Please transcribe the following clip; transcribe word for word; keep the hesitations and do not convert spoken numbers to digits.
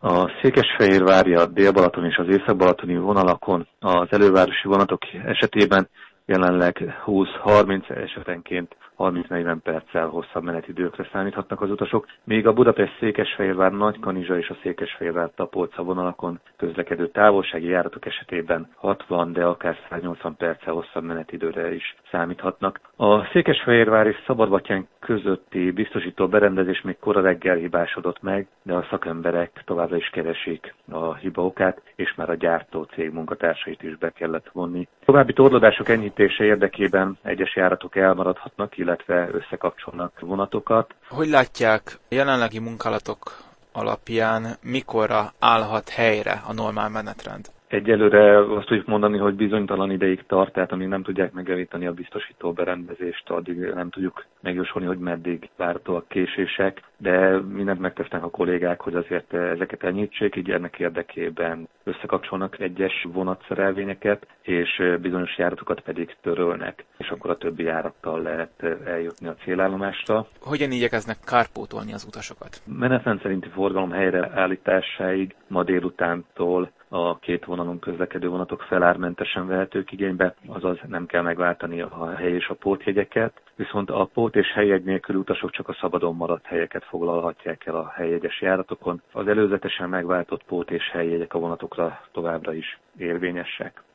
A székesfehérvári, a Dél-Balaton és az Észak-Balatoni vonalakon az elővárosi vonatok esetében jelenleg húsz-harminc, esetenként harminc-negyven perccel hosszabb menetidőkre számíthatnak az utasok, míg a Budapest-Székesfehérvár, Nagykanizsa és a Székesfehérvár-Tapolca vonalakon közlekedő távolsági járatok esetében hatvan, de akár száznyolcvan perccel hosszabb menetidőre is számíthatnak. A Székesfehérvár és Szabadbattyány közötti biztosító berendezés még kora reggel hibásodott meg, de a szakemberek továbbra is keresik a hiba okát, és már a gyártó cég munkatársait is be kellett vonni. További torlódások enyhítése érdekében egyes járatok elmaradhatnak, illetve összekapcsolnak vonatokat. Hogy látják, jelenlegi munkálatok alapján mikorra állhat helyre a normál menetrend? Egyelőre azt tudjuk mondani, hogy bizonytalan ideig tart, tehát amíg nem tudják megjavítani a biztosító berendezést, addig nem tudjuk megjósolni, hogy meddig várhatóak késések, de mindent megtesznek a kollégák, hogy azért ezeket elnyitsék, így ennek érdekében összekapcsolnak egyes vonatszerelvényeket, és bizonyos járatokat pedig törölnek, és akkor a többi járattal lehet eljutni a célállomásra. Hogyan igyekeznek kárpótolni az utasokat? Menetrend szerinti forgalom helyreállításáig ma délutántól a két vonalon közlekedő vonatok felármentesen vehetők igénybe, azaz nem kell megváltani a hely és a pótjegyeket, viszont a pót és helyjegy nélküli utasok csak a szabadon maradt helyeket foglalhatják el a helyjegyes járatokon. Az előzetesen megváltott pót és helyjegyek a vonatokra továbbra is érvényesek.